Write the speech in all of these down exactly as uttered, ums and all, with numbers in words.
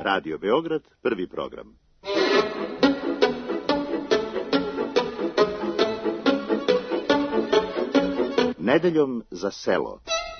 Radio Beograd, prvi program. Nedeljom za selo.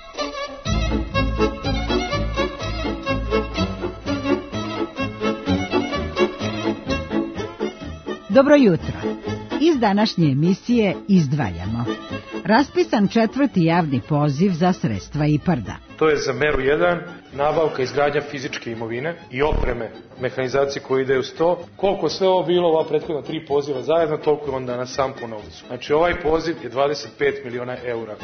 Dobro jutro. Iz današnje emisije izdvajamo. Raspisan četvrti javni poziv za sredstva IPARD-a. To je za meru jedan, nabavka izgradnja fizičke imovine i opreme, mehanizacije koje ide uz to. Koliko sve ovo bilo, ova prethodna tri poziva zajedno, toliko je onda na sam po novcu. Znači ovaj poziv je dvadeset pet miliona eura.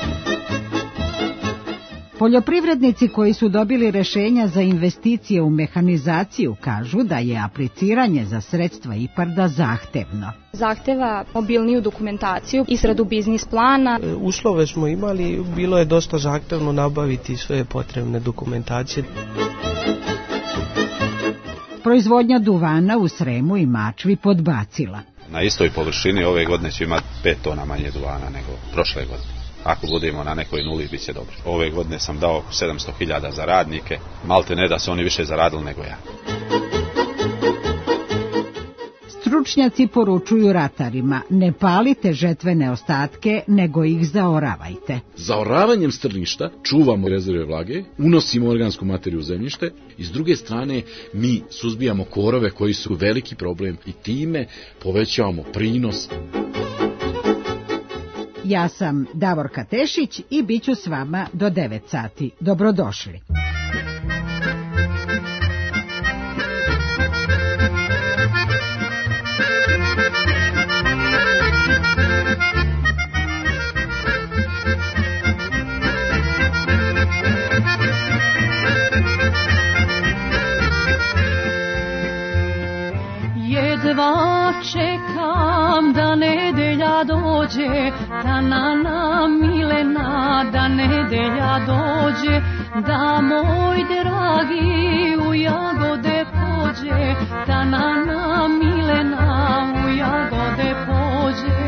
Poljoprivrednici koji su dobili rešenja za investicije u mehanizaciju kažu da je apliciranje za sredstva IPARD-a zahtevno. Zahteva mobilniju dokumentaciju, izradu biznis plana. Uslove smo imali, bilo je dosta zahtevno nabaviti sve potrebne dokumentacije. Proizvodnja duvana u Sremu i Mačvi podbacila. Na istoj površini ove godine će imati pet tona manje duvana nego prošle godine. Ako budemo na nekoj nuli, bit će dobro. Ove godine sam dao oko sedamsto hiljada za radnike, malte ne da su oni više zaradili nego ja. Stručnjaci poručuju ratarima, ne palite žetvene ostatke, nego ih zaoravajte. Zaoravanjem strništa čuvamo rezerve vlage, unosimo organsku materiju u zemljište i s druge strane mi suzbijamo korove koji su veliki problem i time povećavamo prinos. Ja sam Davorka Tešić i bit ću s vama do devet sati. Dobrodošli. Jedva čekam da nedelja dođe, da na na milena, da nedelja dođe, da moj dragi u jagode pođe, da na na milena u jagode pođe.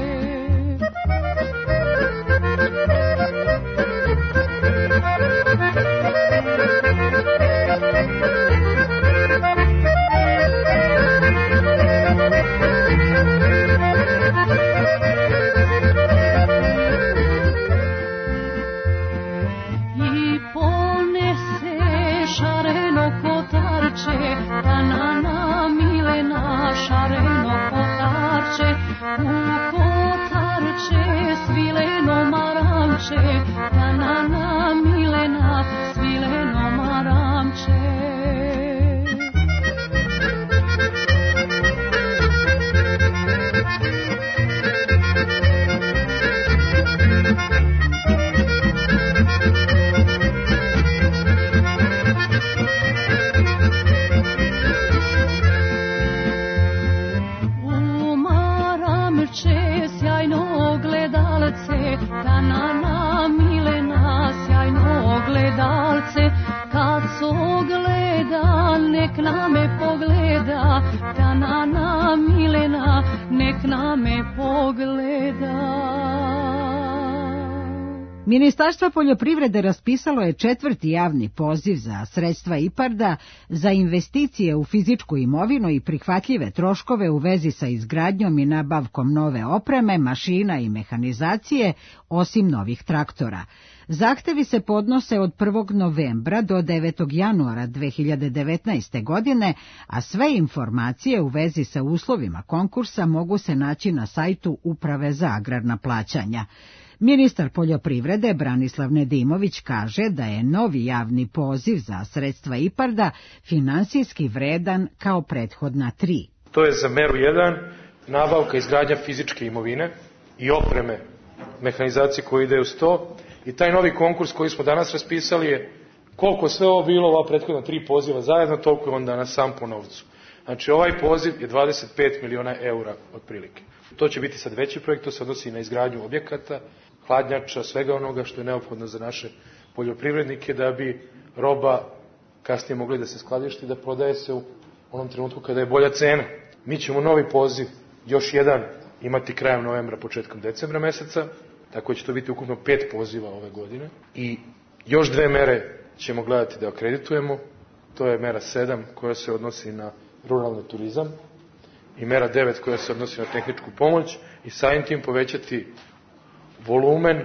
Da na na milena šareno kotarče, u kotarče svileno maramče, da na na milena svileno maramče. Da na na milena sjajno gledalce, kad sogleda nek na me pogleda, da na na milena nek na me pogleda. Ministarstvo poljoprivrede raspisalo je četvrti javni poziv za sredstva IPARD-a za investicije u fizičku imovinu i prihvatljive troškove u vezi sa izgradnjom i nabavkom nove opreme, mašina i mehanizacije, osim novih traktora. Zahtevi se podnose od prvog novembra do devetog januara dve hiljade devetnaeste. godine, a sve informacije u vezi sa uslovima konkursa mogu se naći na sajtu Uprave za agrarna plaćanja. Ministar poljoprivrede Branislav Nedimović kaže da je novi javni poziv za sredstva IPARD-a finansijski vredan kao prethodna tri. To je za meru jedan, nabavka izgradnja fizičke imovine i opreme, mehanizacije koje ide uz to. I taj novi konkurs koji smo danas raspisali je, koliko sve ovo bilo, ova prethodna tri poziva zajedno, toliko je onda na sam po novcu. Znači ovaj poziv je dvadeset pet miliona eura otprilike. To će biti sad veći projekt, to se odnosi na izgradnju objekata, hladnjača, svega onoga što je neophodno za naše poljoprivrednike da bi roba kasnije mogli da se skladišti, da prodaje se u onom trenutku kada je bolja cena. Mi ćemo novi poziv, još jedan, imati krajem novembra, početkom decembra meseca, tako će to biti ukupno pet poziva ove godine i još dve mere ćemo gledati da akreditujemo, to je mera sedam koja se odnosi na ruralni turizam i mera devet koja se odnosi na tehničku pomoć i samim tim povećati volumen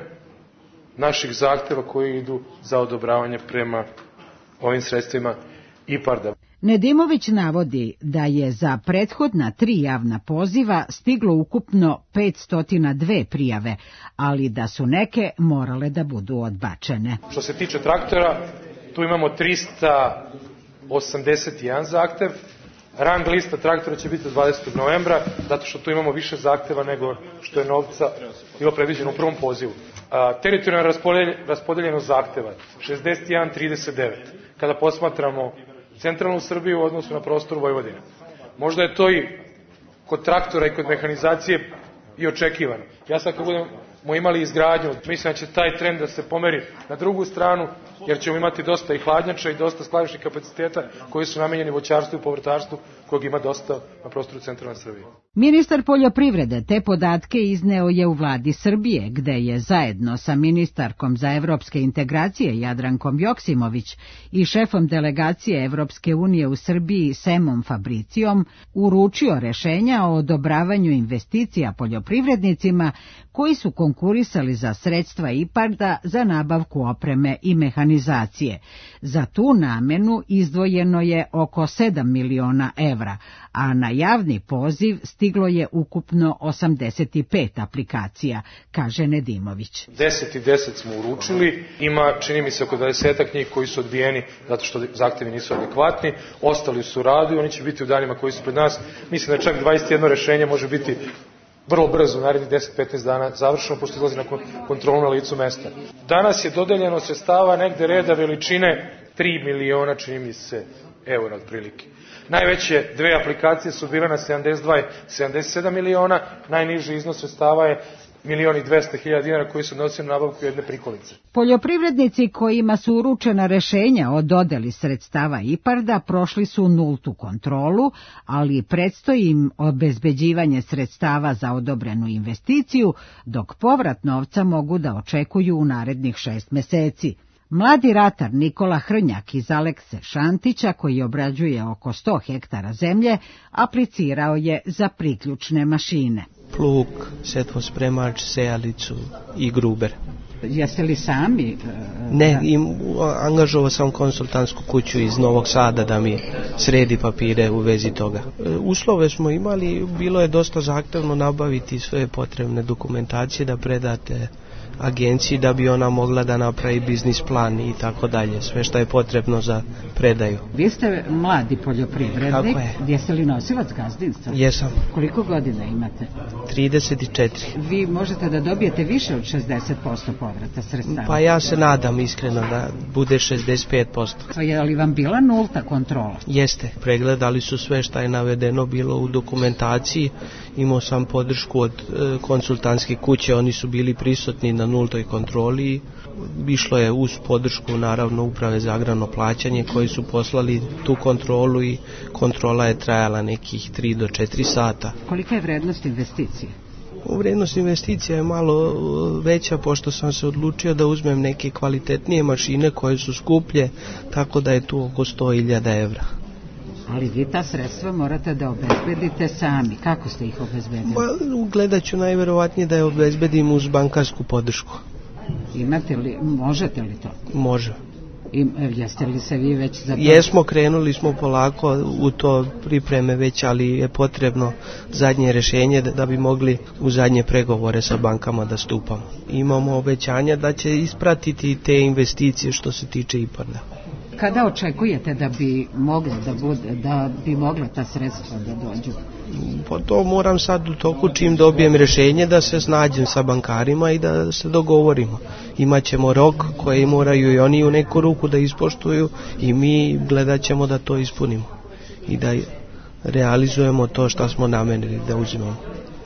naših zahteva koji idu za odobravanje prema ovim sredstvima IPARD-a. Nedimović navodi da je za prethodna tri javna poziva stiglo ukupno petsto dva prijave, ali da su neke morale da budu odbačene. Što se tiče traktora, tu imamo trista osamdeset jedan zahtev. Rang lista traktora će biti dvadesetog novembra, zato što tu imamo više zahteva nego što je novca bilo predviđeno u prvom pozivu. A, teritorijalna raspodeljenost zahteva šezdeset jedan trideset devet. Kada posmatramo centralnu Srbiju u odnosu na prostor Vojvodine. Možda je to i kod traktora i kod mehanizacije i očekivano. Ja sad kad budemo imali izgradnju, mislim da će taj trend da se pomeri na drugu stranu, jer ćemo imati dosta i hladnjača i dosta skladišnih kapaciteta koji su namenjeni voćarstvu i povrtarstvu, kojeg ima dosta na prostoru centralne Srbije. Ministar poljoprivrede te podatke izneo je u vladi Srbije, gde je zajedno sa ministarkom za evropske integracije Jadrankom Joksimović i šefom delegacije Evropske unije u Srbiji Semom Fabricijom uručio rešenja o odobravanju investicija poljoprivrednicima koji su konkurisali za sredstva IPARD-a za nabavku opreme i mehanizacije. Za tu namenu izdvojeno je oko sedam miliona evra, a na javni poziv stiglo je ukupno osamdeset pet aplikacija, kaže Nedimović. deset i deset smo uručili, ima čini mi se oko dvadesetak njih koji su odbijeni zato što zahtevi nisu adekvatni, ostali su u radu i oni će biti u danima koji su pred nas. Mislim da čak dvadeset jedno rešenje može biti vrlo brzo, u narednih deset do petnaest dana završeno, pošto izlazi na kontrolu na licu mesta. Danas je dodeljeno sredstava negde reda veličine tri miliona, čini mi se, eura otprilike. Najveće dve aplikacije su bile na sedamdeset dva i sedamdeset sedam miliona, najniži iznos sredstava je milion i dvesta hiljada dinara koji se odnosio na nabavku jedne prikolice. Poljoprivrednici kojima su uručena rešenja o dodeli sredstava IPARD-a prošli su nultu kontrolu, ali predstoji im obezbeđivanje sredstava za odobrenu investiciju, dok povrat novca mogu da očekuju u narednih šest meseci. Mladi ratar Nikola Hrnjak iz Alekse Šantića, koji obrađuje oko sto hektara zemlje, aplicirao je za priključne mašine. Plug, setvospremač, sejalicu i gruber. Jeste li sami? Ne, im, angažovao sam konsultantsku kuću iz Novog Sada da mi sredi papire u vezi toga. Uslove smo imali, bilo je dosta zahtevno nabaviti sve potrebne dokumentacije da predate agenciji da bi ona mogla da napravi biznis plan i tako dalje, sve što je potrebno za predaju. Vi ste mladi poljoprivrednik. Tako je. Jeste li nosilac gazdinstva? Jesam. Koliko godina imate? trideset četiri. Vi možete da dobijete više od šezdeset posto povrata sredstava? Pa ja se nadam iskreno da bude šezdeset pet posto. Je li vam bila nulta kontrola? Jeste. Pregledali su sve što je navedeno bilo u dokumentaciji. Imao sam podršku od e, konsultantske kuće, oni su bili prisutni na nultoj kontroli. Išlo je uz podršku naravno Uprave za agrarno plaćanje koji su poslali tu kontrolu i kontrola je trajala nekih tri do četiri sata. Kolika je vrednost investicije? Vrednost investicija je malo veća pošto sam se odlučio da uzmem neke kvalitetnije mašine koje su skuplje, tako da je tu oko sto hiljada evra. Ali vi ta sredstva morate da obezbedite sami. Kako ste ih obezbedili? Ba, gledat ću najverovatnije da je obezbedim uz bankarsku podršku. Imate li, možete li to? Može. I, jeste li se vi već za to? Jesmo, krenuli smo polako u to pripreme već, ali je potrebno zadnje rešenje da, da bi mogli u zadnje pregovore sa bankama da stupamo. Imamo obećanja da će ispratiti te investicije što se tiče IPARD-a. Kada očekujete da bi moglo da bude, da bi mogla ta sredstva da dođu? Pa to moram sad u toku čim dobijem rešenje da se snađem sa bankarima i da se dogovorimo. Imaćemo rok koji moraju i oni u neku ruku da ispoštuju i mi gledat ćemo da to ispunimo i da realizujemo to što smo namenili da uzmemo.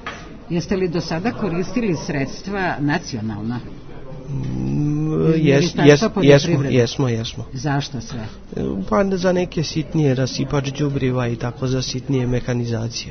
Jeste li do sada koristili sredstva nacionalna? Jes, jes, jesmo, jesmo, jesmo. Zašto sve? Pa za neke sitnije rasipač đubriva i tako za sitnije mehanizacije.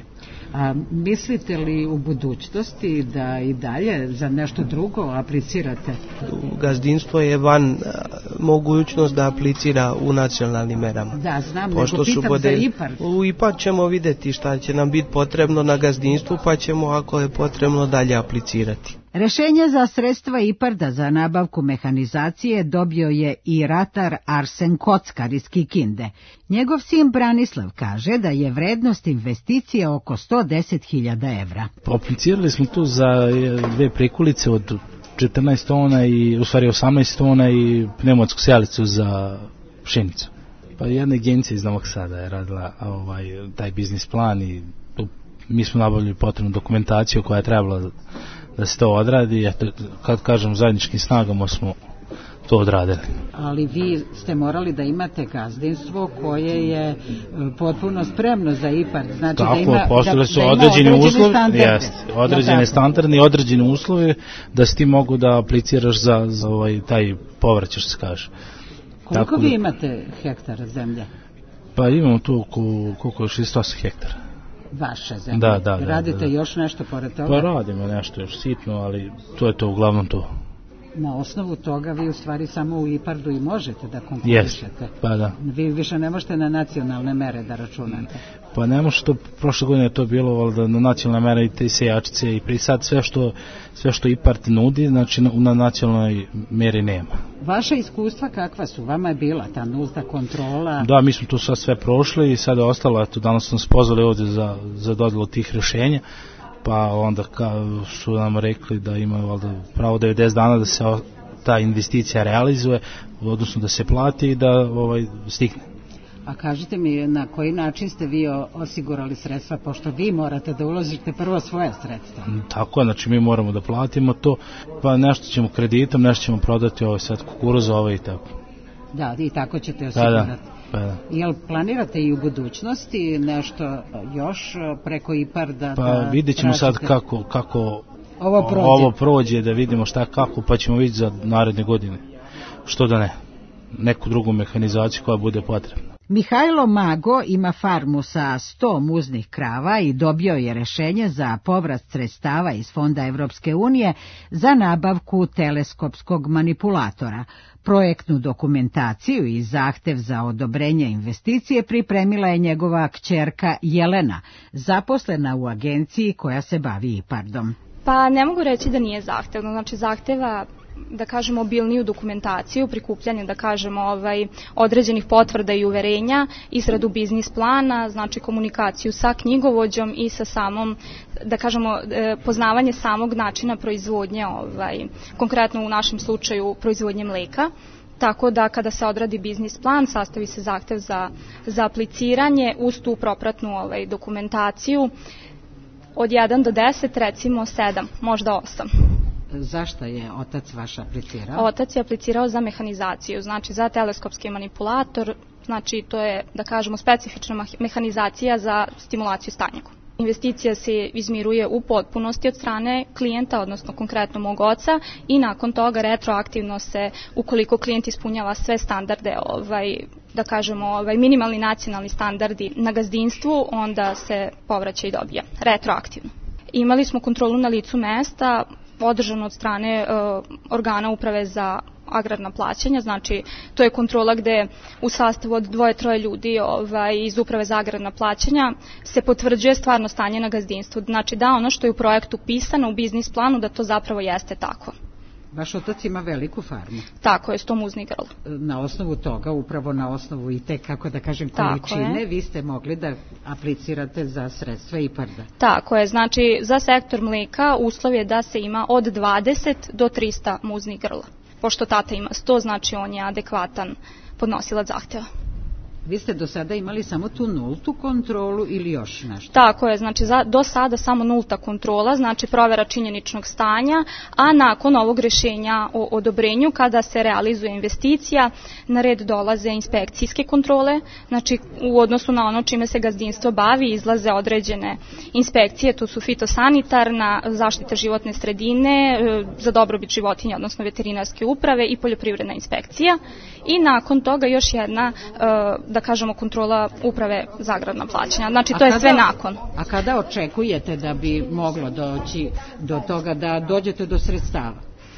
A mislite li u budućnosti da i dalje za nešto drugo aplicirate? Gazdinstvo je van mogućnost da aplicira u nacionalnim merama. Da, znam, pošto nego pitam bode, za I P A R D. U I P A R D ćemo vidjeti šta će nam biti potrebno na gazdinstvu, pa ćemo ako je potrebno dalje aplicirati. Rešenje za sredstva I P A R D-a za nabavku mehanizacije dobio je i ratar Arsen Kockar iz Kikinde. Njegov sin Branislav kaže da je vrednost investicije oko sto deset hiljada evra. Aplicirali smo tu za dve prikulice od četrnaest tona i u stvari osamnaest tona i pneumatsku sijalicu za pšenicu. Pa jedna agencija iz Novog Sada je radila ovaj, taj biznis plan i tu mi smo nabavili potrebnu dokumentaciju koja je trebala da se to odradi. Kad kažem zajedničkim snagama smo to odradili. Ali vi ste morali da imate gazdinstvo koje je potpuno spremno za I P A R D. Znači tako, da ima, postale su da, da određeni uslovi, jest, određene standardne i određeni uslovi da se ti mogu da apliciraš za, za ovaj, taj povraćaj, što se kaže. Koliko tako vi da, imate hektara zemlje? Pa imamo tu koliko je šezdeset osam hektara. Vaše zemlje? Da, da, da. Radite da, da. još nešto pored toga? Pa radimo nešto još sitno, ali to je to uglavnom to. Na osnovu toga vi u stvari samo u I P A R D-u i možete da konkurišete. Yes, pa da. Vi više ne možete na nacionalne mere da računate. Pa ne može to, prošle godine je to bilo da na nacionalne mere i te sejačice i pri sad sve što, sve što I P A R D nudi, znači na, na nacionalnoj meri nema. Vaša iskustva kakva su? Vama je bila ta nulta kontrola? Da, mi smo tu sad sve prošli i sad je ostalo, eto, danas smo se pozvali ovdje za, za dodelu tih rješenja. Pa onda ka, su nam rekli da imaju valjda pravo devedeset dana da se ta investicija realizuje, odnosno da se plati i da ovaj, stigne. A kažite mi na koji način ste vi osigurali sredstva, pošto vi morate da uložite prvo svoje sredstva? Tako je, znači mi moramo da platimo to, pa nešto ćemo kreditom, nešto ćemo prodati ovaj sad kukuruz, ovaj i tako. Da, i tako ćete osigurati. Pa da. Pa da. Jel planirate i u budućnosti nešto još preko I P A R D-a? Pa da vidjet ćemo tražite? sad kako, kako ovo, prođe. ovo prođe, da vidimo šta kako, pa ćemo vidjeti za naredne godine. Što da ne, neku drugu mehanizaciju koja bude potrebna. Mihajlo Mago ima farmu sa sto muznih krava i dobio je rešenje za povrat sredstava iz Fonda Evropske unije za nabavku teleskopskog manipulatora. Projektnu dokumentaciju i zahtev za odobrenje investicije pripremila je njegova kćerka Jelena, zaposlena u agenciji koja se bavi I P A R D-om. Pa ne mogu reći da nije zahtevno, znači zahteva da kažemo obilniju dokumentaciju, prikupljanje da kažemo ovaj određenih potvrda i uverenja, izradu biznis plana, znači komunikaciju sa knjigovođom i sa samom da kažemo poznavanje samog načina proizvodnje, ovaj konkretno u našem slučaju proizvodnje mleka. Tako da kada se odradi biznis plan, sastavi se zahtev za za apliciranje uz tu propratnu ovaj dokumentaciju od jedan do deset, recimo sedam, možda osam. Zašto je otac vaš aplicirao? Otac je aplicirao za mehanizaciju, znači za teleskopski manipulator, znači to je, da kažemo, specifična mehanizacija za stimulaciju stanjega. Investicija se izmiruje u potpunosti od strane klijenta, odnosno konkretno mog oca, i nakon toga retroaktivno se, ukoliko klijent ispunjava sve standarde, ovaj, da kažemo, ovaj, minimalni nacionalni standardi na gazdinstvu, onda se povraća i dobija retroaktivno. Imali smo kontrolu na licu mesta, održano od strane e, organa uprave za agrarna plaćanja, znači to je kontrola gde u sastavu od dvoje, troje ljudi ovaj, iz uprave za agrarna plaćanja se potvrđuje stvarno stanje na gazdinstvu, znači da ono što je u projektu pisano u biznis planu da to zapravo jeste tako. Vaš otac ima veliku farmu. Tako je, sto muznih grla. Na osnovu toga, upravo na osnovu i te, kako da kažem, količine, vi ste mogli da aplicirate za sredstva I P A R D-a. Tako je, znači za sektor mleka uslov je da se ima od dvadeset do trista muznih grla. Pošto tata ima sto, znači on je adekvatan podnosilac zahteva. Vi ste do sada imali samo tu nultu kontrolu ili još nešto? Tako je, znači za, do sada samo nulta kontrola, znači provera činjeničnog stanja, a nakon ovog rješenja o odobrenju, kada se realizuje investicija, na red dolaze inspekcijske kontrole, znači u odnosu na ono čime se gazdinstvo bavi, izlaze određene inspekcije, to su fitosanitarna, zaštita životne sredine, za dobrobit životinja, odnosno veterinarske uprave i poljoprivredna inspekcija. i nakon toga još jedna, da kažemo, kontrola uprave za agrarna plaćanja. Znači to je sve nakon. A kada očekujete da bi moglo doći do toga da dođete do sredstava?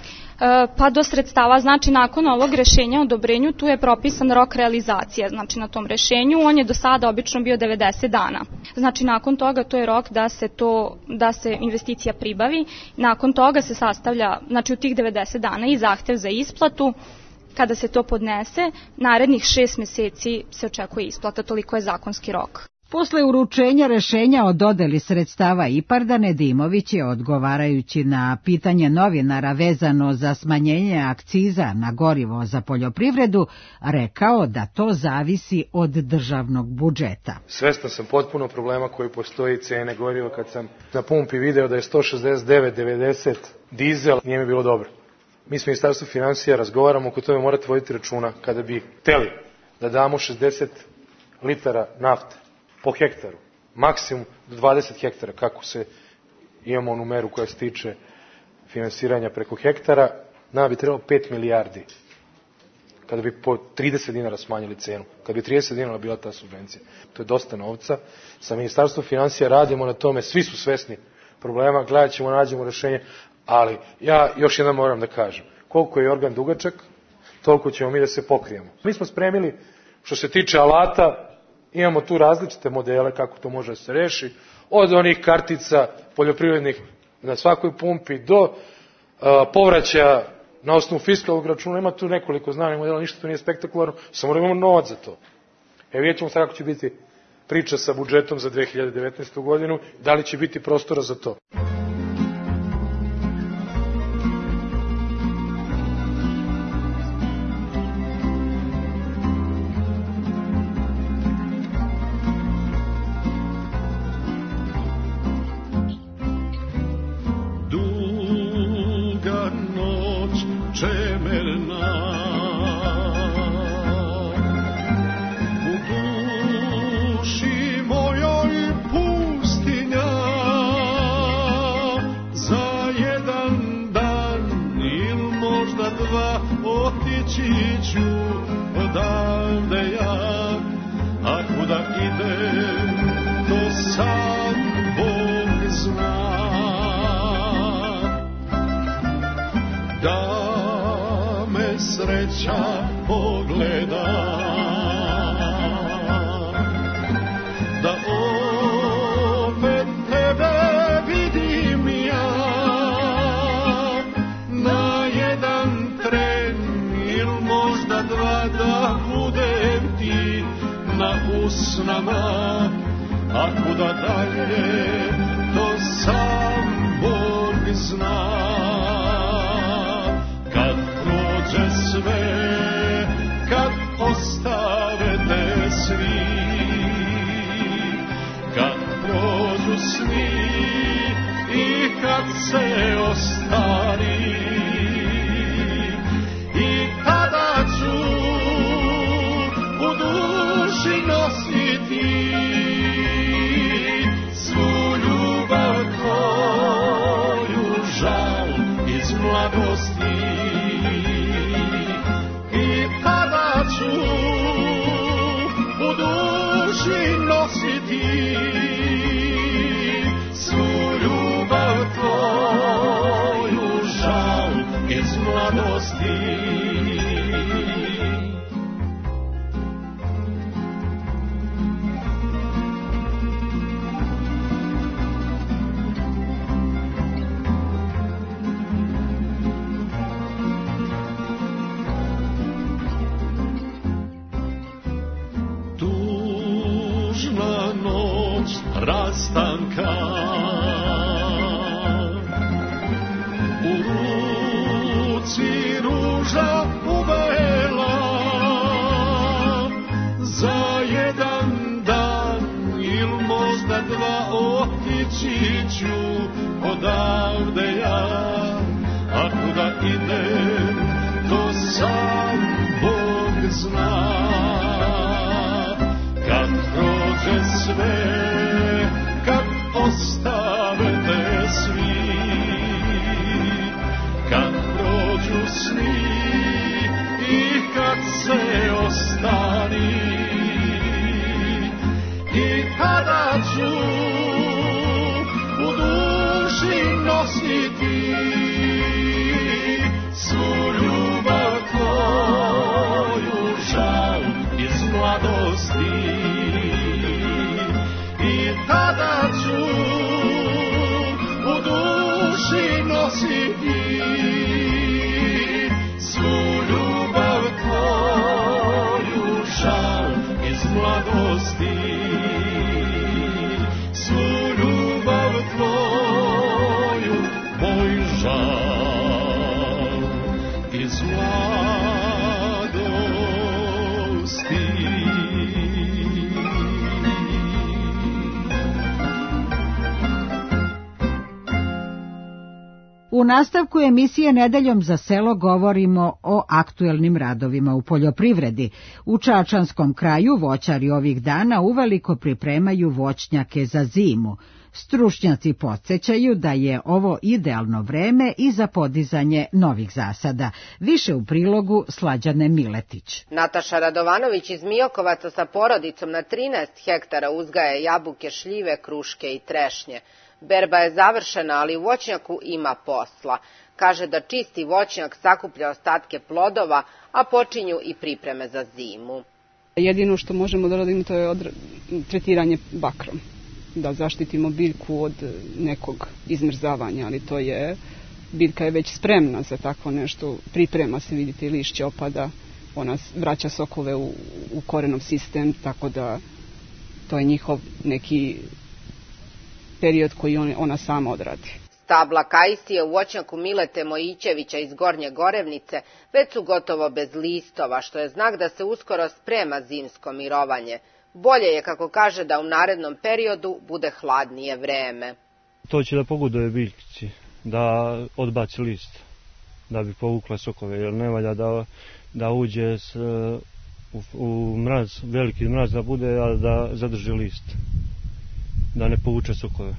Pa do sredstava, znači nakon ovog rešenja o odobrenju tu je propisan rok realizacije, znači na tom rešenju on je do sada obično bio devedeset dana. Znači nakon toga to je rok da se to da se investicija pribavi, nakon toga se sastavlja, znači u tih devedeset dana i zahtev za isplatu. Kada se to podnese, narednih šest meseci se očekuje isplata, toliko je zakonski rok. Posle uručenja rešenja o dodeli sredstava IPARD-a, Nedimović je, odgovarajući na pitanje novinara vezano za smanjenje akciza na gorivo za poljoprivredu, rekao da to zavisi od državnog budžeta. Svestan sam potpuno problema koji postoji cene goriva. Kad sam na pumpi video da je sto šezdeset devet devedeset dizel, nije mi bilo dobro. Mi smo u Ministarstvu finansija, razgovaramo oko tome, morate voditi računa. Kada bi hteli da damo šezdeset litara nafte po hektaru, maksimum do dvadeset hektara, kako se imamo onu meru koja se tiče finansiranja preko hektara, nama bi trebalo pet milijardi. Kada bi po trideset dinara smanjili cenu, kada bi trideset dinara bila ta subvencija. To je dosta novca. Sa Ministarstvom finansija radimo na tome, svi su svesni problema, gledat ćemo, nađemo rešenje, ali ja još jednom moram da kažem, koliko je organ dugačak, toliko ćemo mi da se pokrijemo. Mi smo spremili, što se tiče alata, imamo tu različite modele kako to može da se reši, od onih kartica poljoprivrednih na svakoj pumpi do uh, povraćaja na osnovu fiskalnog računa. Ima tu nekoliko znanih modela, ništa to nije spektakularno, samo da imamo novac za to. E, vidjet ćemo sad kako će biti priča sa budžetom za dve hiljade devetnaestu godinu, da li će biti prostora za to. Kad se i tada ću u duši nositi svu ljubav tvoju, žal iz mladosti. I tada ću u duši nositi svu ljubav tvoju, žal iz mladosti. Svu ljubav tvoju, moj žal iz mladosti. U nastavku emisije Nedeljom za selo govorimo o aktuelnim radovima u poljoprivredi. U Čačanskom kraju voćari ovih dana uveliko pripremaju voćnjake za zimu. Stručnjaci podsjećaju da je ovo idealno vreme i za podizanje novih zasada. Više u prilogu Slađane Miletić. Nataša Radovanović iz Miokovaca sa porodicom na trinaest hektara uzgaja jabuke, šljive, kruške i trešnje. Berba je završena, ali u voćnjaku ima posla. Kaže da čisti voćnjak, sakuplja ostatke plodova, a počinju i pripreme za zimu. Jedino što možemo da radimo to je tretiranje bakrom. Da zaštitimo biljku od nekog izmrzavanja, ali to je, biljka je već spremna za takvo nešto. Priprema se, vidite, i lišće opada, ona vraća sokove u, u korenov sistem, tako da to je njihov neki period koji on, ona sama odradi. Stabla kajsije u voćnjaku Milete Mojićevića iz Gornje Gorevnice već su gotovo bez listova, što je znak da se uskoro sprema zimsko mirovanje. Bolje je, kako kaže, da u narednom periodu bude hladnije vreme. To će da pogoduje biljkici, da odbaci list, da bi povukla sokove, jer ne valja da, da uđe s, u, u mraz, veliki mraz da bude, a da zadrži list, da ne povuče sokove.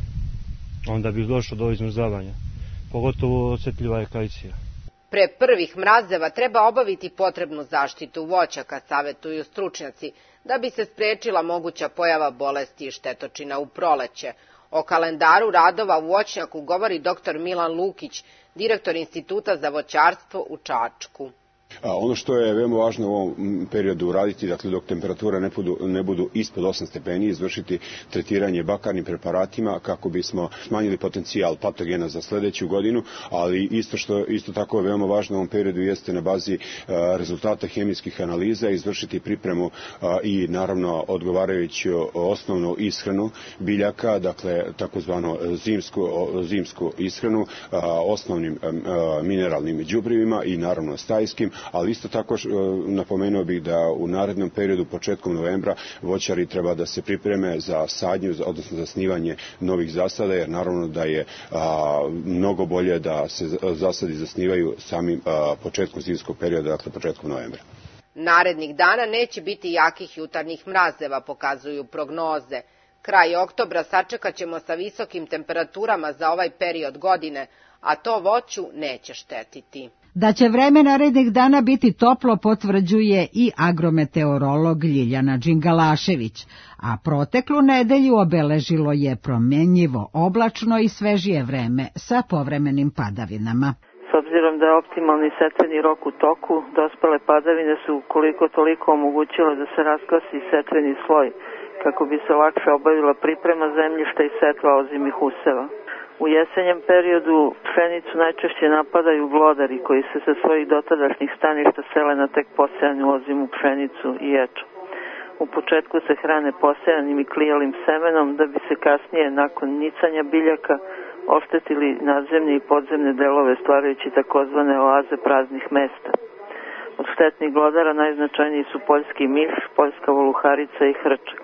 Onda bi došlo do izmrzavanja. Pogotovo osjetljiva je kajsija. Pre prvih mrazeva treba obaviti potrebnu zaštitu voćaka, savetuju stručnjaci, da bi se sprečila moguća pojava bolesti i štetočina u proleće. O kalendaru radova u voćnjaku govori doktor Milan Lukić, direktor Instituta za voćarstvo u Čačku. A ono što je veoma važno u ovom periodu uraditi, dakle dok temperature ne budu, ne budu ispod osam stepeni, izvršiti tretiranje bakarnim preparatima kako bismo smanjili potencijal patogena za sledeću godinu, ali isto što isto tako je veoma važno u ovom periodu jeste na bazi a, rezultata hemijskih analiza izvršiti pripremu a, i naravno odgovarajuću osnovnu ishranu biljaka, dakle takozvano zimsku, zimsku ishranu a, osnovnim a, mineralnim đubrivima i naravno stajskim. Ali isto tako napomenuo bih da u narednom periodu, početkom novembra, voćari treba da se pripreme za sadnju, odnosno za snivanje novih zasada, jer naravno da je a, mnogo bolje da se zasadi zasnivaju samim a, početkom zimskog perioda, dakle početkom novembra. Narednih dana neće biti jakih jutarnjih mrazeva, pokazuju prognoze. Kraj oktobra sačekat ćemo sa visokim temperaturama za ovaj period godine, a to voću neće štetiti. Da će vreme narednih dana biti toplo potvrđuje i agrometeorolog Ljiljana Đingalašević, a proteklu nedelju obeležilo je promenljivo oblačno i svežije vreme sa povremenim padavinama. S obzirom da je optimalni setveni rok u toku, dospele padavine su koliko toliko omogućile da se raskvasi setveni sloj, kako bi se lakše obavila priprema zemljišta i setva ozimih useva. U jesenjem periodu pšenicu najčešće napadaju glodari koji se sa svojih dotadašnjih staništa sele na tek posejanu ozimu pšenicu i ječam. U početku se hrane posejanim i klijalim semenom da bi se kasnije, nakon nicanja biljaka, oštetili nadzemne i podzemne delove stvarajući takozvane oaze praznih mesta. Od štetnih glodara najznačajniji su poljski miš, poljska voluharica i hrčak.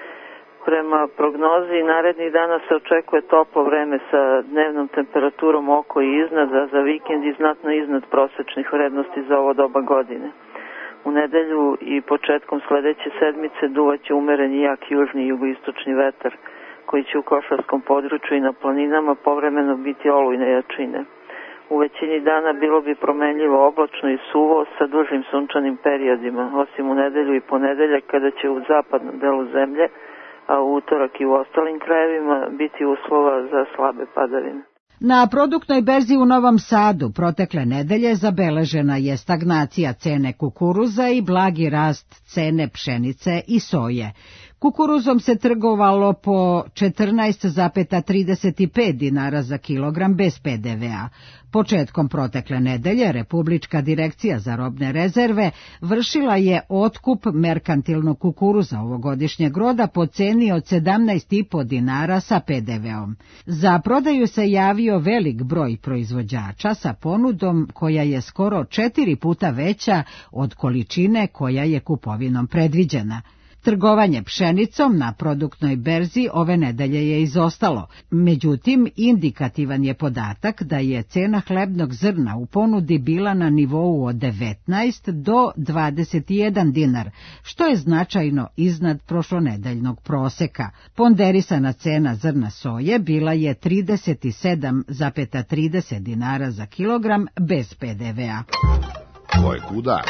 Prema prognozi narednih dana se očekuje toplo vreme sa dnevnom temperaturom oko i iznad, a za vikend i znatno iznad prosečnih vrednosti za ovo doba godine. U nedelju i početkom sledeće sedmice duvaće umereni jak južni i jugoistočni vetar, koji će u košarskom području i na planinama povremeno biti olujne jačine. U većini dana bilo bi promenljivo oblačno i suvo sa dužim sunčanim periodima, osim u nedelju i ponedeljak kada će u zapadnom delu zemlje a u utorak i u ostalim krajevima biti uslova za slabe padavine. Na produktnoj berzi u Novom Sadu protekle nedelje zabeležena je stagnacija cene kukuruza i blagi rast cene pšenice i soje. Kukuruzom se trgovalo po četrnaest zarez trideset pet dinara za kilogram bez pe de ve a. Početkom protekle nedelje Republička direkcija za robne rezerve vršila je otkup merkantilnog kukuruza ovogodišnjeg roda po ceni od sedamnaest zarez pet dinara sa pe de ve om. Za prodaju se javio velik broj proizvođača sa ponudom koja je skoro četiri puta veća od količine koja je kupovinom predviđena. Trgovanje pšenicom na produktnoj berzi ove nedelje je izostalo, međutim indikativan je podatak da je cena hlebnog zrna u ponudi bila na nivou od devetnaest do dvadeset jedan dinar, što je značajno iznad prošlonedeljnog proseka. Ponderisana cena zrna soje bila je trideset sedam zarez trideset dinara za kilogram bez pe de ve a. Ko je kuda?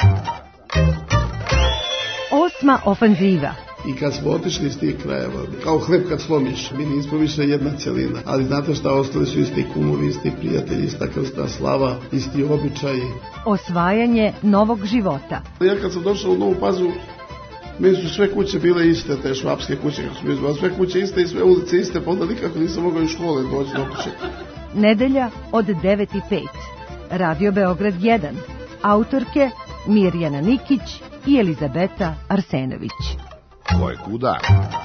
Osma ofanziva. I kad smo otišli iz tih krajeva, kao hleb kad slomiš, mi nismo više jedna celina, ali znate šta, ostali su isti kumovi, isti prijatelji, ista krsta slava, isti običaji. Osvajanje novog života. Ja kad sam došao u Novu Pazovu, meni su sve kuće bile iste, te švapske kuće, kako smo izbali, sve kuće iste i sve ulice iste, pa onda nikako nisam mogao iz škole doći do kuće. Nedelja od devet i pet. Radio Beograd jedan. Autorke Mirjana Nikić i Elizabeta Arsenović. Ko je kuda?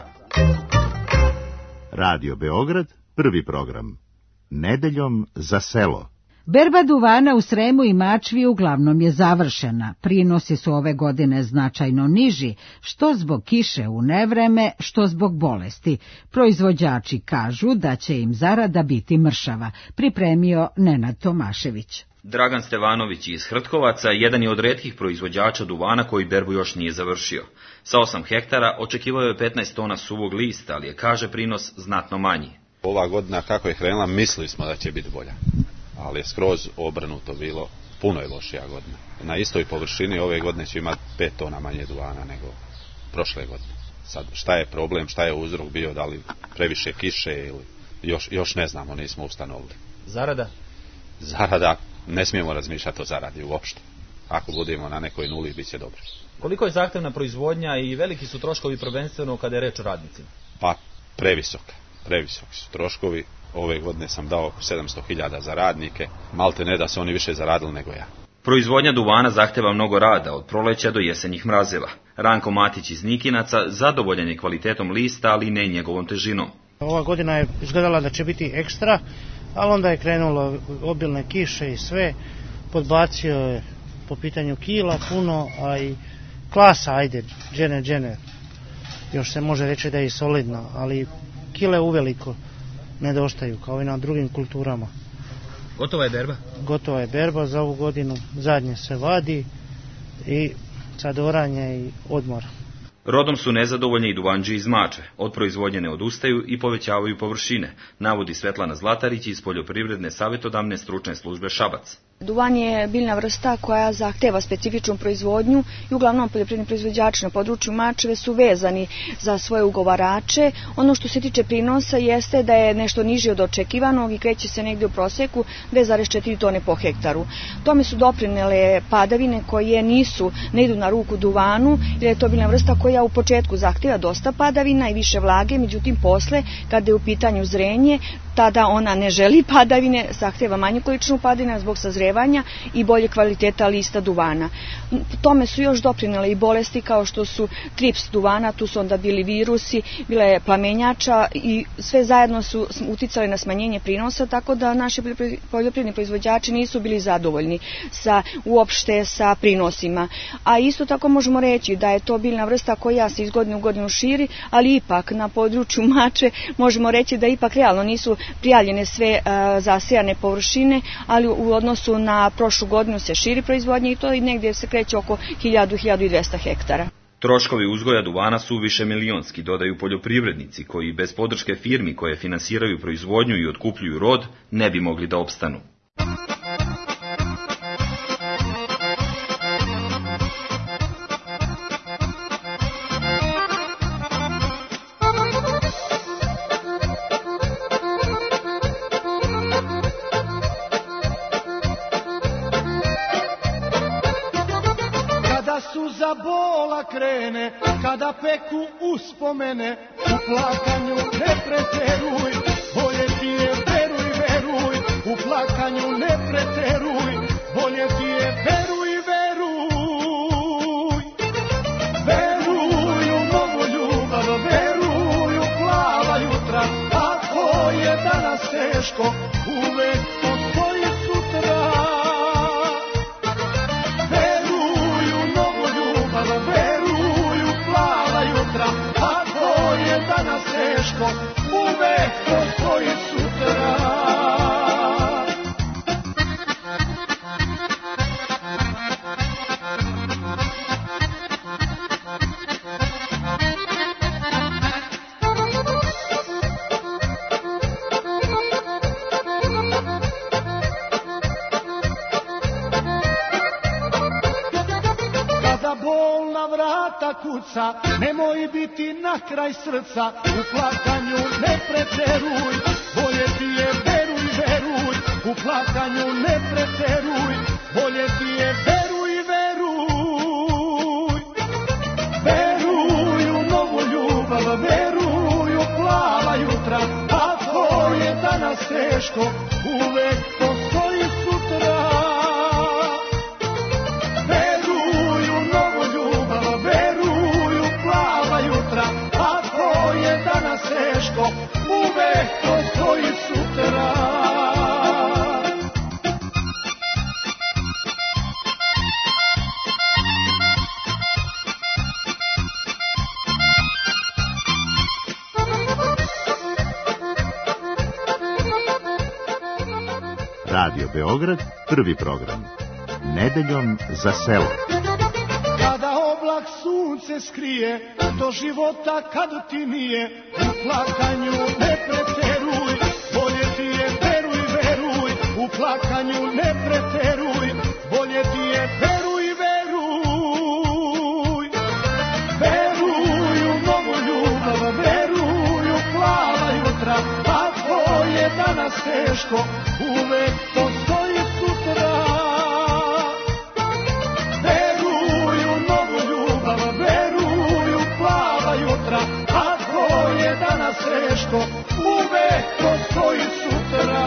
Radio Beograd, prvi program. Nedeljom za selo. Berba duvana u Sremu i Mačvi uglavnom je završena. Prinosi su ove godine značajno niži, što zbog kiše u nevreme, što zbog bolesti. Proizvođači kažu da će im zarada biti mršava, pripremio Nenad Tomašević. Dragan Stevanović iz Hrtkovaca jedan je od retkih proizvođača duvana koji berbu još nije završio. Sa osam hektara očekivao je petnaest tona suvog lista, ali je, kaže, prinos znatno manji. Ova godina kako je krenula, mislili smo da će biti bolja, ali je skroz obrnuto bilo, puno je lošija godina. Na istoj površini ove godine će imati pet tona manje duvana nego prošle godine. Sad, šta je problem, šta je uzrok bio, da li previše kiše ili još, još ne znamo, nismo ustanovili. Zarada? Zarada, ne smijemo razmišljati o zaradi uopšte. Ako budemo na nekoj nuli, bit će dobro. Koliko je zahtevna proizvodnja i veliki su troškovi prvenstveno kada je reč o radnicima? Pa, previsoka. Previsoki su troškovi. Ove godine sam dao oko sedamsto hiljada za radnike. Malte ne da su oni više zaradili nego ja. Proizvodnja duvana zahteva mnogo rada, od proleća do jesenjih mrazeva. Ranko Matić iz Nikinaca zadovoljan je kvalitetom lista, ali ne njegovom težinom. Ova godina je izgledala da će biti ekstra, ali onda je krenulo obilne kiše i sve. Podbacio je po pitanju kila puno, a i klasa, ajde, džene, džene. Još se može reći da je i solidna, ali kile uveliko nedostaju, kao i na drugim kulturama. Gotova je berba? Gotova je berba za ovu godinu, zadnje se vadi i sad oranje i odmor. Rodom su nezadovoljni i duvanđi iz Mačve. Od proizvodnje ne odustaju i povećavaju površine, navodi Svetlana Zlatarić iz Poljoprivredne savjetodavne stručne službe Šabac. Duvan je biljna vrsta koja zahteva specifičnu proizvodnju i uglavnom poljoprivredni proizvođači na području Mačve su vezani za svoje ugovarače. Ono što se tiče prinosa jeste da je nešto niži od očekivanog i kreće se negdje u proseku dve zarez četiri tone po hektaru. Tome su doprinele padavine koje nisu, ne idu na ruku duvanu, jer je to biljna vrsta koja u početku zahteva dosta padavina i više vlage, međutim posle, kada je u pitanju zrenje, tada ona ne želi padavine, zahteva manju količinu padavina zbog sazrevanja i bolje kvaliteta lista duvana. Tome su još doprinele i bolesti kao što su trips duvana, tu su onda bili virusi, bila je plamenjača i sve zajedno su uticale na smanjenje prinosa, tako da naši poljoprivredni proizvođači nisu bili zadovoljni sa, uopšte sa prinosima. A isto tako možemo reći da je to biljna vrsta koja se iz godine u godinu širi, ali ipak na području Mačve možemo reći da ipak realno nisu prijavljene sve uh, zasijane površine, ali u odnosu na prošlu godinu se širi proizvodnja i to i negdje se kreće oko hiljadu do hiljadu dvesta hektara. Troškovi uzgoja duvana su više milionski, dodaju poljoprivrednici koji bez podrške firmi koje finansiraju proizvodnju i otkupljuju rod ne bi mogli da opstanu. kada peku uspomene, u plakanju ne preteruj, bolje ti je veruj, veruj, u plakanju ne preteruj, bolje ti je veruj, veruj, veruj u novu ljubav, veruj u plava jutra, ako je danas teško, uvek postoji sutra. Veruj u novu ljubav, veruj u plava jutra, ako je danas teško, uvek postoji sutra. Kuca, nemoj biti na kraj srca, u plakanju ne preteruj, bolje ti je veruj, veruj, u plakanju ne preteruj, bolje ti je veruj, veruj, veruj u novu ljubav, veruj u plava jutra, ako je danas teško, uvek postoji sutra. Teško, uvek postoji sutra. Radio Beograd, prvi program. Nedeljom za selo. Kada oblak sunce skrije, do života kad ti nije, u plakanju ne preteruj, bolje ti je veruj, veruj, u plakanju ne preteruj, bolje ti je veruj, veruj, veruj u novu ljubav, veruj u plava jutra, ako je danas teško, uvek postoji sutra. Veruj u novu ljubav, veruj u plava jutra, ako je danas teško, uvek postoji sutra.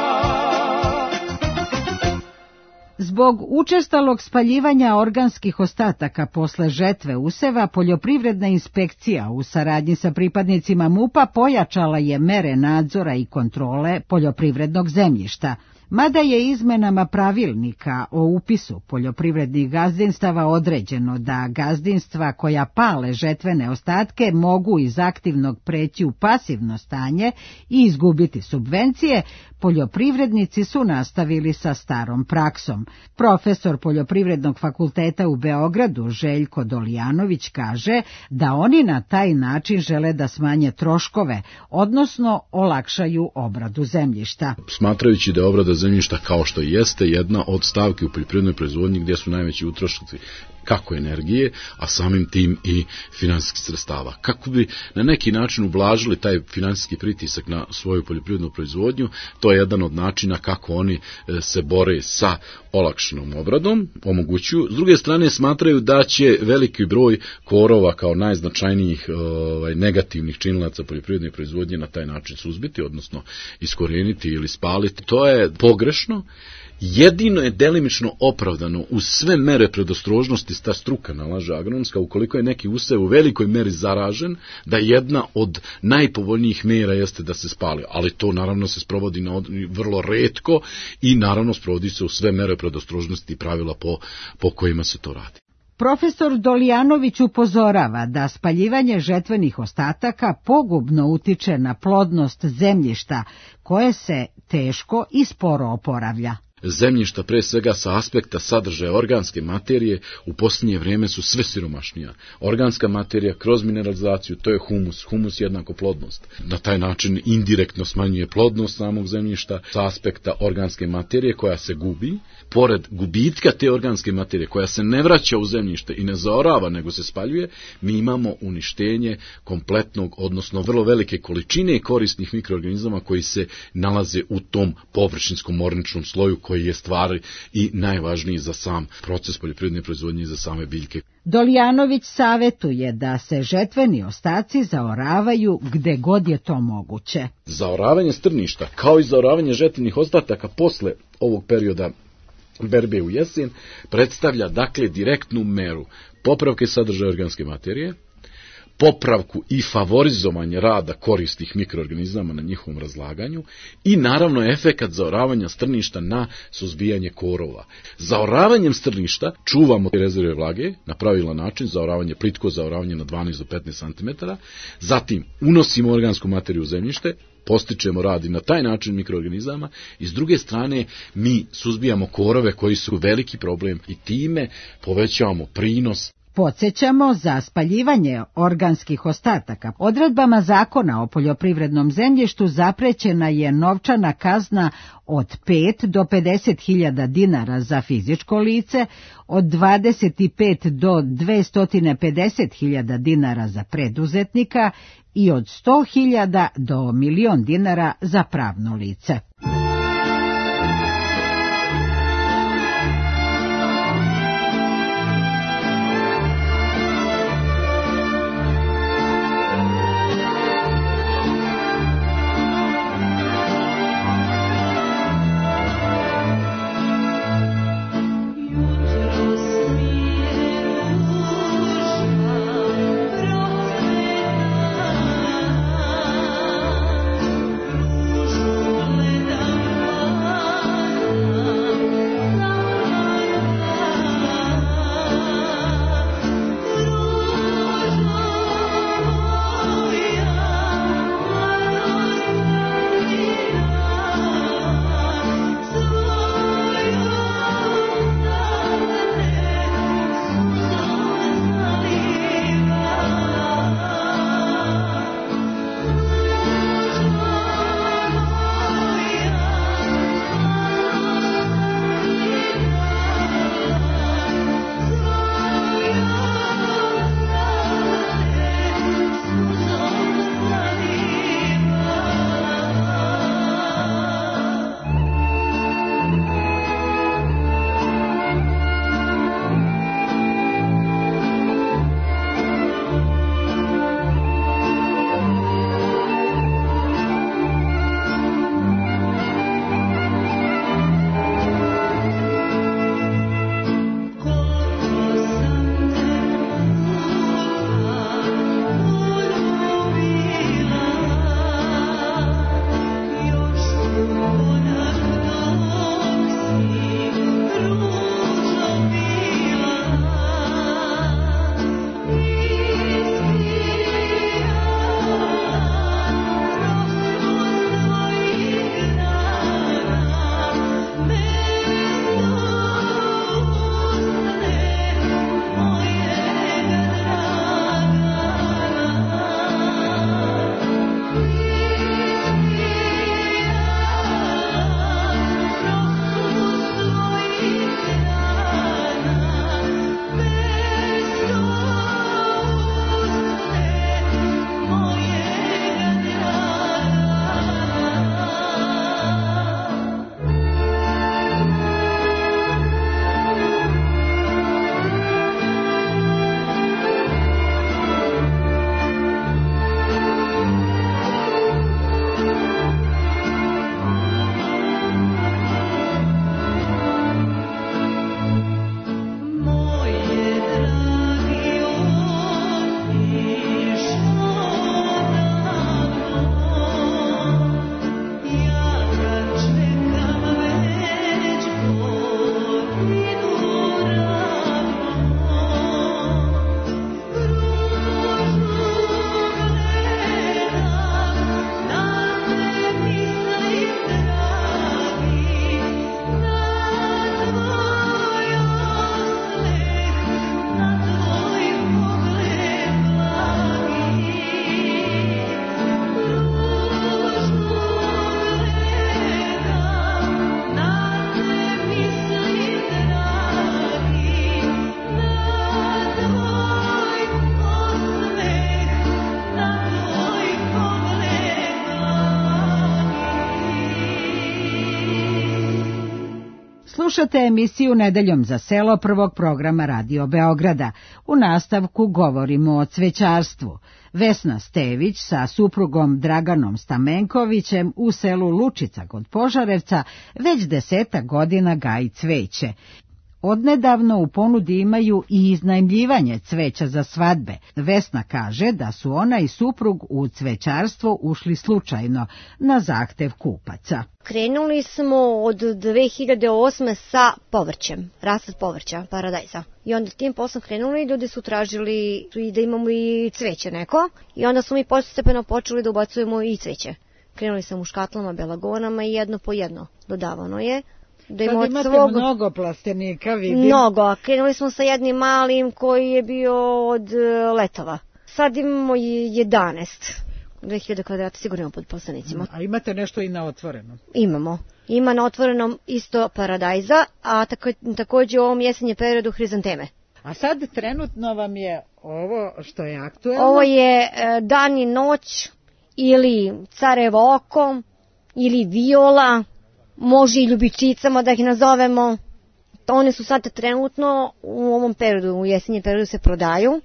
Zbog učestalog spaljivanja organskih ostataka posle žetve useva, poljoprivredna inspekcija u saradnji sa pripadnicima MUP-a pojačala je mere nadzora i kontrole poljoprivrednog zemljišta. Mada je izmenama pravilnika o upisu poljoprivrednih gazdinstava određeno da gazdinstva koja pale žetvene ostatke mogu iz aktivnog preći u pasivno stanje i izgubiti subvencije, poljoprivrednici su nastavili sa starom praksom. Profesor Poljoprivrednog fakulteta u Beogradu Željko Dolijanović kaže da oni na taj način žele da smanje troškove, odnosno olakšaju obradu zemljišta. Smatrajući da je obrada zemljišta kao što jeste jedna od stavki u poljoprivrednoj proizvodnji gdje su najveći utrošci kako energije, a samim tim i finansijskih sredstava. Kako bi na neki način ublažili taj finansijski pritisak na svoju poljoprivrednu proizvodnju, to je jedan od načina kako oni se bore sa olakšanom obradom, omogućuju. S druge strane, smatraju da će veliki broj korova kao najznačajnijih ovaj, negativnih činilaca poljoprivredne proizvodnje na taj način suzbiti, odnosno iskorijeniti ili spaliti. To je pogrešno. Jedino je delimično opravdano uz sve mere predostrožnosti ta struka nalaže agronomska, ukoliko je neki usev u velikoj meri zaražen, da jedna od najpovoljnijih mera jeste da se spali, ali to naravno se sprovodi na od, vrlo retko i naravno sprovodi se u sve mere predostrožnosti i pravila po, po kojima se to radi. Profesor Dolijanović upozorava da spaljivanje žetvenih ostataka pogubno utiče na plodnost zemljišta, koje se teško i sporo oporavlja. Zemljišta, pre svega sa aspekta sadržaja organske materije, u posljednje vrijeme su sve siromašnija. Organska materija kroz mineralizaciju, to je humus, humus jednako plodnost. Na taj način indirektno smanjuje plodnost samog zemljišta sa aspekta organske materije koja se gubi. Pored gubitka te organske materije koja se ne vraća u zemljište i ne zaorava nego se spaljuje, mi imamo uništenje kompletnog, odnosno vrlo velike količine korisnih mikroorganizama koji se nalaze u tom površinskom orničnom sloju koji koji je stvar i najvažniji za sam proces poljoprivredne proizvodnje i za same biljke. Dolijanović savetuje da se žetveni ostaci zaoravaju gde god je to moguće. Zaoravanje strništa, kao i zaoravanje žetvenih ostataka posle ovog perioda berbe u jesen, predstavlja dakle direktnu meru popravke sadržaja organske materije, popravku i favorizovanje rada korisnih mikroorganizama na njihovom razlaganju i naravno efekat zaoravanja strništa na suzbijanje korova. Zaoravanjem strništa čuvamo rezerve vlage na pravilan način, zaoravanje plitko, zaoravanje na dvanaest do petnaest centimetara, zatim unosimo organsku materiju u zemljište, postičemo rad i na taj način mikroorganizama i s druge strane mi suzbijamo korove koji su veliki problem i time povećavamo prinos. Podsjećamo, za spaljivanje organskih ostataka odredbama Zakona o poljoprivrednom zemljištu zaprećena je novčana kazna od pet do pedeset hiljada dinara za fizičko lice, od dvadeset pet do dvesta pedeset hiljada dinara za preduzetnika i od sto hiljada do milion dinara za pravno lice. Ružu Slušate emisiju Nedeljom za selo prvog programa Radio Beograda. U nastavku govorimo o cvećarstvu. Vesna Stević sa suprugom Draganom Stamenkovićem u selu Lučica kod Požarevca već desetak godina gaji cveće. Odnedavno u ponudi imaju i iznajmljivanje cveća za svadbe. Vesna kaže da su ona i suprug u cvećarstvo ušli slučajno, na zahtev kupaca. Krenuli smo od dve hiljade osme sa povrćem, rasad povrća, paradajza. I onda tim poslom krenuli i ljudi su tražili i da imamo i cveće neko. I onda smo mi postepeno počeli da ubacujemo i cveće. Krenuli smo u škatlama, belagonama i jedno po jedno dodavano je. Da Sad imate svog... mnogo plastenika, vidim. Mnogo, a krenuli smo sa jednim malim koji je bio od letova. Sad imamo jedanaest, dve hiljade kvadrata sigurno imamo pod plastenicima. A imate nešto i na otvorenom? Imamo. Ima na otvorenom isto paradajza, a tako, također u ovom jesenjem periodu hrizanteme. A sad trenutno vam je ovo što je aktuelno? Ovo je e, dan i noć, ili carevo oko, ili viola, može i ljubičicama da ih nazovemo. One su sad trenutno u ovom periodu, u jesenjem periodu se prodaju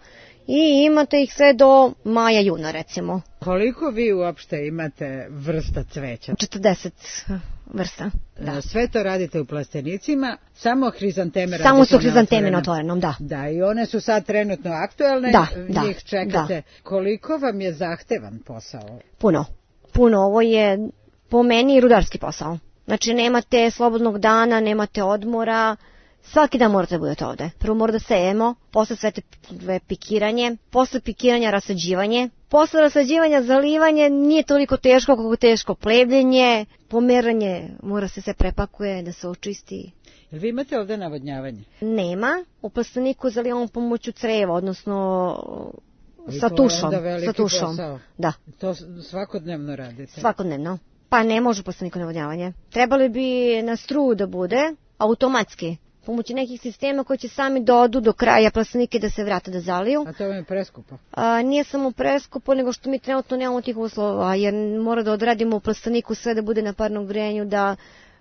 i imate ih sve do maja, juna recimo. Koliko vi uopšte imate vrsta cveća? četrdeset vrsta. Da. Sve to radite u plastenicima, samo hrizanteme radite samo su hrizanteme na na otvorenom, da. Da, i one su sad trenutno aktuelne, da, njih da, čekate. Da. Koliko vam je zahtevan posao? Puno, puno, ovo je po meni rudarski posao. Znači nemate slobodnog dana, nemate odmora, svaki dan morate budete ovde. Prvo mora da sejemo, posle sve te pikiranje, posle pikiranja rasađivanje, posle rasađivanja zalivanje nije toliko teško kako teško plevljenje, pomeranje, mora se sve prepakuje da se očisti. Jel vi imate ovde navodnjavanje? Nema, u plasteniku zalivamo pomoću creva, odnosno sa tušom. Sa tušom. Posao. Da. To svakodnevno radite? Svakodnevno. Pa ne može plasteniko navodnjavanje. Trebali bi na struju da bude automatski, pomoću nekih sistema koji će sami dodu do kraja plastenike da se vrate da zaliju. A to vam je preskupo? A, nije samo preskupo, nego što mi trenutno nemamo tih uslova, jer mora da odradimo u plasteniku sve da bude na parnom grejanju, da,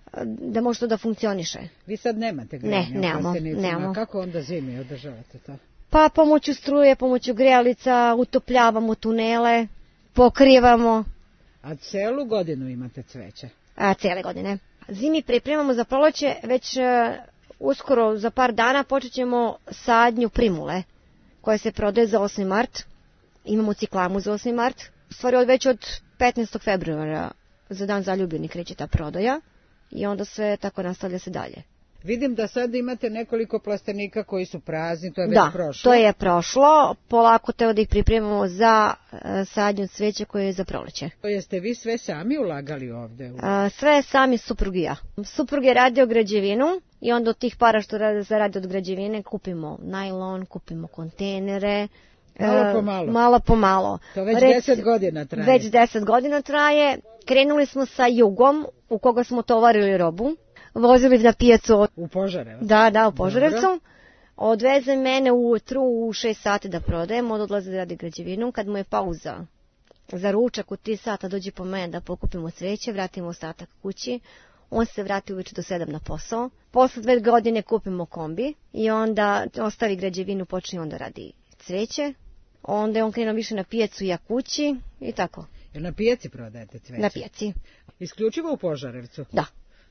da može to da funkcioniše. Vi sad nemate grejanje ne, u nemamo, plastenicima, nemamo. Kako onda zimi održavate to? Pa pomoću struje, pomoću grejalica, utopljavamo tunele, pokrivamo. A celu godinu imate cveća? A, cele godine. Zimi pripremamo za proleće, već uh, uskoro za par dana počet ćemo sadnju primule, koja se prodaje za osmi mart. Imamo ciklamu za osmi mart. U stvari od već od petnaestog februara za dan zaljubljeni kreće ta prodaja i onda sve tako nastavlja se dalje. Vidim da sad imate nekoliko plastenika koji su prazni, to je već da, prošlo. Da, to je prošlo. Polako teo da ih pripremamo za uh, sadnju cveća koje je za proleće. Jeste vi sve sami ulagali ovde? Uh, sve sami suprug i ja. Suprug je radio građevinu i onda od tih para što zaradi od građevine kupimo najlon, kupimo kontejnere. Malo po malo. Malo po malo. To već Rec, deset godina traje. Već deset godina traje. Krenuli smo sa Jugom u koga smo tovarili robu. Vozili na pijacu. U Požarevcu? Da, da, u Požarevcu. Odveze mene ujutru u šest sati da prodajem, od odlaze da radi građevinu. Kad mu je pauza za ručak u tri sata dođe po mene da pokupimo cveće, vratimo ostatak kući. On se vrati uveče do sedam na posao. Posle dve godine kupimo kombi i onda ostavi građevinu, počne onda radi cveće. Onda je on krenuo više na pijacu i ja kući i tako. Jer na pijaci prodajete cveće? Na pijaci. Isključivo u Požarevcu? Da.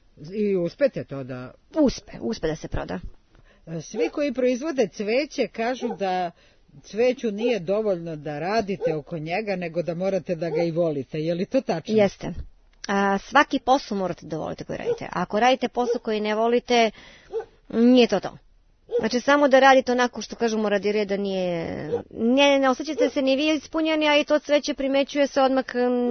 I uspete to da... Uspe, uspe da se proda. Svi koji proizvode cveće kažu da cveću nije dovoljno da radite oko njega, nego da morate da ga i volite. Je li to tačno? Jeste. A, svaki posao morate da volite koji radite. Ako radite posao koji ne volite, nije to to. Znači samo da radite onako što kažemo radi reda, nije... Ne, ne osjećate se ni vi ispunjeni, a i to cveće primećuje se odmah,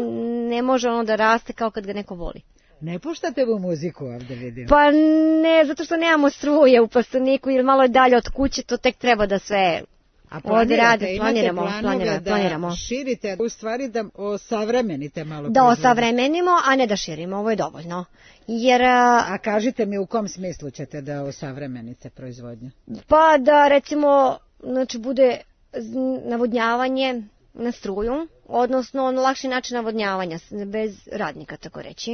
ne može ono da raste kao kad ga neko voli. Ne puštate u muziku ovdje, vidim? Pa ne, zato što nemamo struje u plasteniku ili malo je dalje od kuće, to tek treba da sve odrade. Planiramo, planiramo, planiramo. Da širite, u stvari da osavremenite malo. Da osavremenimo, a ne da širimo, ovo je dovoljno. Jer, a, a kažite mi u kom smislu ćete da osavremenite proizvodnju? Pa da recimo, znači bude navodnjavanje na struju, odnosno on lakši način navodnjavanja, bez radnika, tako reći.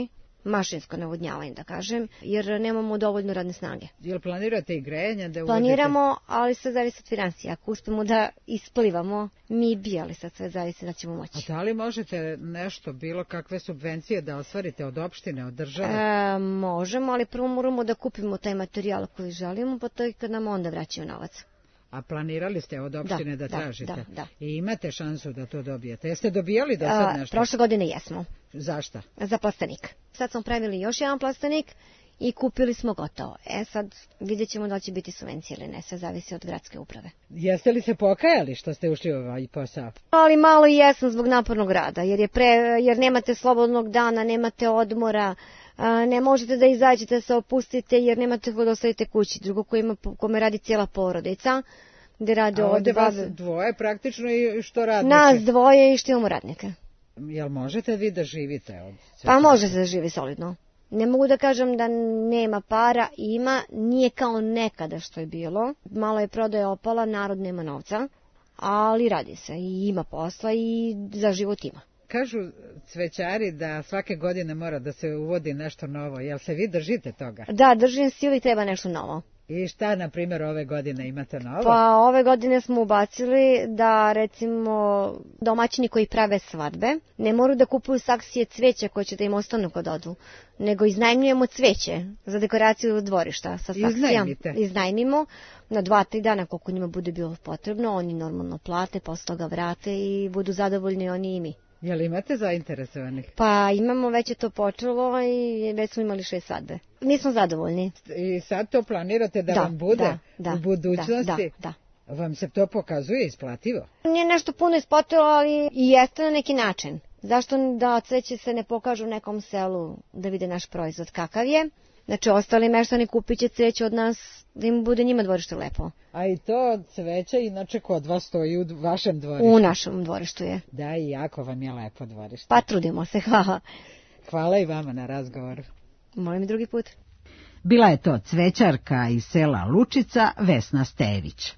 mašinsko navodnjavanje, da kažem, jer nemamo dovoljno radne snage. Jel planirate i grejanje da uvodite? Planiramo, ali sve zavisi od financija. Ako uspemo da isplivamo, mi bi, ali sad sve zavisi da ćemo moći. A da li možete nešto, bilo kakve subvencije da ostvarite od opštine, od države? E, možemo, ali prvo moramo da kupimo taj materijal koji želimo, pa to i kad nam onda vraćaju novac. A planirali ste od opštine da, da tražite? Da, da. I imate šansu da to dobijete? Jeste dobijali do sad nešto? A, prošle godine jesmo. Zašta? Za plastenik. Sad smo pravili još jedan plastenik i kupili smo gotovo. E sad vidjet ćemo da će biti subvencije ili ne, sve zavisi od gradske uprave. Jeste li se pokajali što ste ušli u ovaj posao? Ali malo i jesam zbog napornog rada, jer, je pre, jer nemate slobodnog dana, nemate odmora, a, ne možete da izađete, se opustite jer nemate da ostavite kući. Drugo ko ima, kome radi cijela porodica, gde rade A ovdje od vas babe... dvoje praktično i što radnike? Nas dvoje i što imamo radnike. Jel možete vi da živite od... Pa može se da živi solidno. Ne mogu da kažem da nema para, ima, nije kao nekada što je bilo. Malo je prodaja opala, narod nema novca, ali radi se i ima posla i za život ima. Kažu cvećari da svake godine mora da se uvodi nešto novo. Jel se vi držite toga? Da, držim se, uvijek treba nešto novo. I šta, na primjer, ove godine imate novo? Pa ove godine smo ubacili da, recimo, domaćini koji prave svadbe ne moraju da kupuju saksije cveća koje će da im ostanu kod odu, nego iznajmljujemo cveće za dekoraciju dvorišta sa saksijama. Iznajmite? Iznajmimo na dva, tri dana koliko njima bude bilo potrebno, oni normalno plate, posle toga vrate i budu zadovoljni oni i mi. Jel imate zainteresovanih? Pa imamo, već je to počelo i već smo imali šest svadbe. Mi smo zadovoljni. I sad to planirate da, da vam bude da, da, u budućnosti? Da, da. Vam se to pokazuje isplativo? Nije nešto puno isplativo, ali i jeste na neki način. Zašto da cveće se ne pokažu u nekom selu da vide naš proizvod kakav je? Znači, ostali meštani kupit će cveće od nas da im bude njima dvorište lepo. A i to cveće inače kod vas stoji u vašem dvorištu? U našem dvorištu je. Da, i jako vam je lepo dvorište. Pa trudimo se, hvala. Hvala i vama na razgovoru. Molim i drugi put. Bila je to cvećarka iz sela Lučica, Vesna Stević.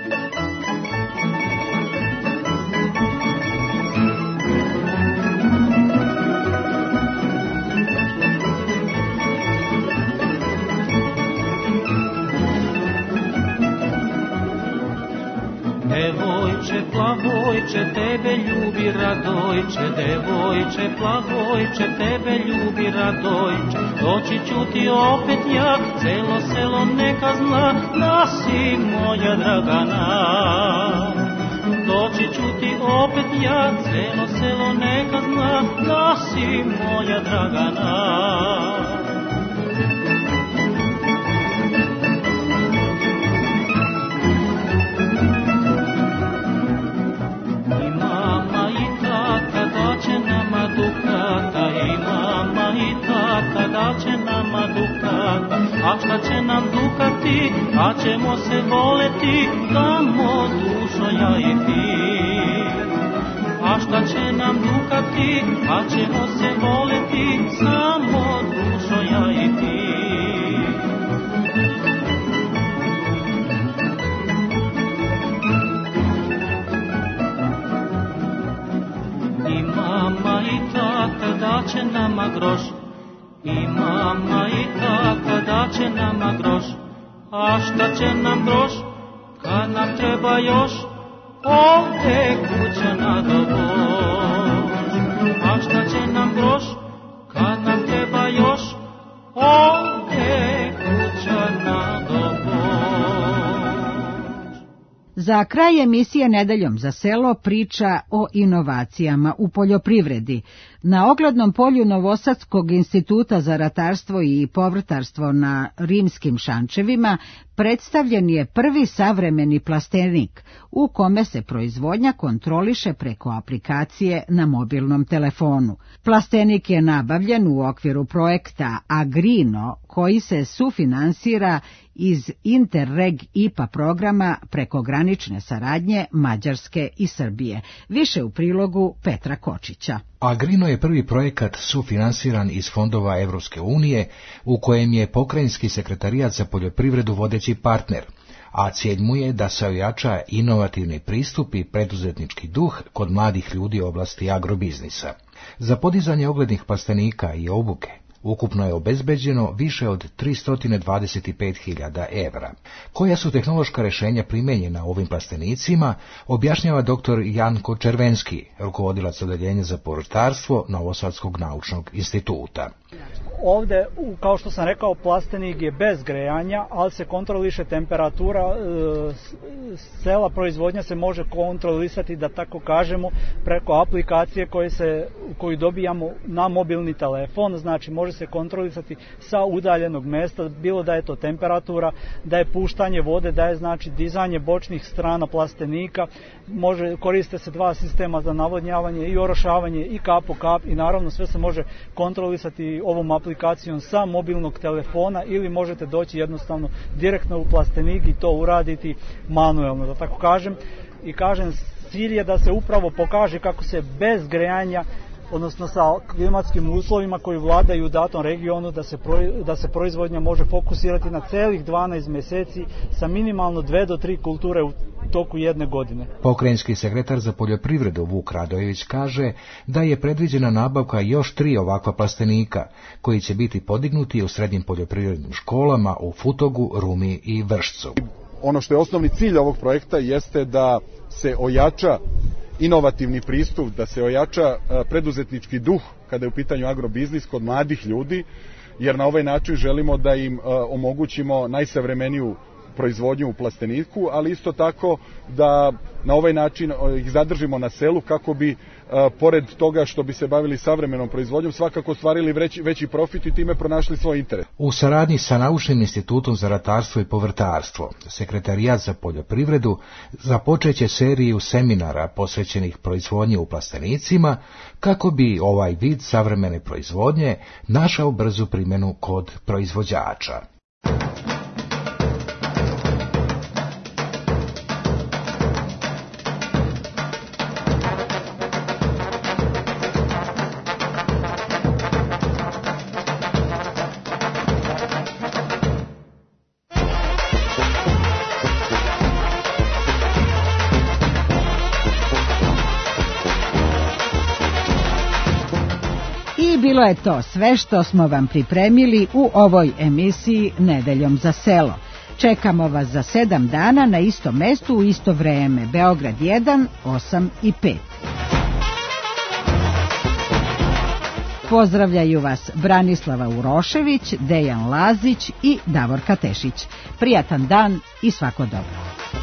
Devojče, plavojče, tebe ljubi Radojče, devojče, plavojče, tebe ljubi Radojče. Doći ću ti opet ja, celo selo neka zna, da si moja Dragana. Doći ću ti opet ja, celo selo neka zna, da si moja Dragana. Da će nama dukata, a šta će nam dukati, a ćemo se voleti, damo dušo ja i ti. A šta će nam dukati, a ćemo se voleti, samo dušo ja i ti. I mama i tata da će nama groš, i mama i tata da će nama groš, a šta će nam groš, kad nam treba još, ovdje kuća na dobož. A šta će nam groš, kad nam treba još, ovdje kuća na dobož. Za kraj emisije Nedeljom za selo priča o inovacijama u poljoprivredi. Na oglednom polju Novosadskog instituta za ratarstvo i povrtarstvo na Rimskim Šančevima predstavljen je prvi savremeni plastenik u kome se proizvodnja kontroliše preko aplikacije na mobilnom telefonu. Plastenik je nabavljen u okviru projekta Agrino koji se sufinansira iz Interreg I P A programa prekogranične saradnje Mađarske i Srbije. Više u prilogu Petra Kočića. Agrino je prvi projekat sufinansiran iz fondova Evropske unije u kojem je Pokrajinski sekretarijat za poljoprivredu vodeći partner, a cilj mu je da se ojača inovativni pristup i preduzetnički duh kod mladih ljudi u oblasti agrobiznisa. Za podizanje oglednih plastenika i obuke Ukupno je obezbeđeno više od tristo dvadeset pet hiljada evra. Koja su tehnološka rješenja primenjena ovim plastenicima, objašnjava doktor Janko Červenski, rukovodilac odeljenja za povrtarstvo Novosadskog naučnog instituta. Ovde, kao što sam rekao, plastenik je bez grejanja, ali se kontroliše temperatura, cela proizvodnja se može kontrolisati, da tako kažemo, preko aplikacije koje se, koju dobijamo na mobilni telefon, znači može se kontrolisati sa udaljenog mesta, bilo da je to temperatura, da je puštanje vode, da je znači dizanje bočnih strana plastenika, može, koriste se dva sistema za navodnjavanje i orošavanje i kap po kap i naravno sve se može kontrolisati ovom aplikacijom sa mobilnog telefona ili možete doći jednostavno direktno u plastenik i to uraditi manuelno, da tako kažem. I kažem, cilj je da se upravo pokaže kako se bez grejanja, odnosno sa klimatskim uslovima koji vladaju u datom regionu, da se, da se proizvodnja može fokusirati na celih dvanaest mjeseci sa minimalno dve do tri kulture u toku jedne godine. Pokrajinski sekretar za poljoprivredu Vuk Radojević kaže da je predviđena nabavka još tri ovakva plastenika, koji će biti podignuti u srednjim poljoprivrednim školama u Futogu, Rumi i Vršcu. Ono što je osnovni cilj ovog projekta jeste da se ojača inovativni pristup, da se ojača preduzetnički duh kada je u pitanju agrobiznis kod mladih ljudi, jer na ovaj način želimo da im omogućimo najsavremeniju proizvodnju u plasteniku, ali isto tako da na ovaj način ih zadržimo na selu kako bi, pored toga što bi se bavili savremenom proizvodnjom, svakako ostvarili veći, veći profit i time pronašli svoj interes. U saradnji sa Naučnim institutom za ratarstvo i povrtarstvo, Sekretarijat za poljoprivredu započeće seriju seminara posvećenih proizvodnji u plastenicima kako bi ovaj vid savremene proizvodnje našao brzu primjenu kod proizvođača. Bilo je to sve što smo vam pripremili u ovoj emisiji Nedeljom za selo. Čekamo vas za sedam dana na istom mestu u isto vreme. Beograd jedan, osam i pet. Pozdravljaju vas Branislava Urošević, Dejan Lazić i Davorka Tešić. Prijatan dan i svako dobro.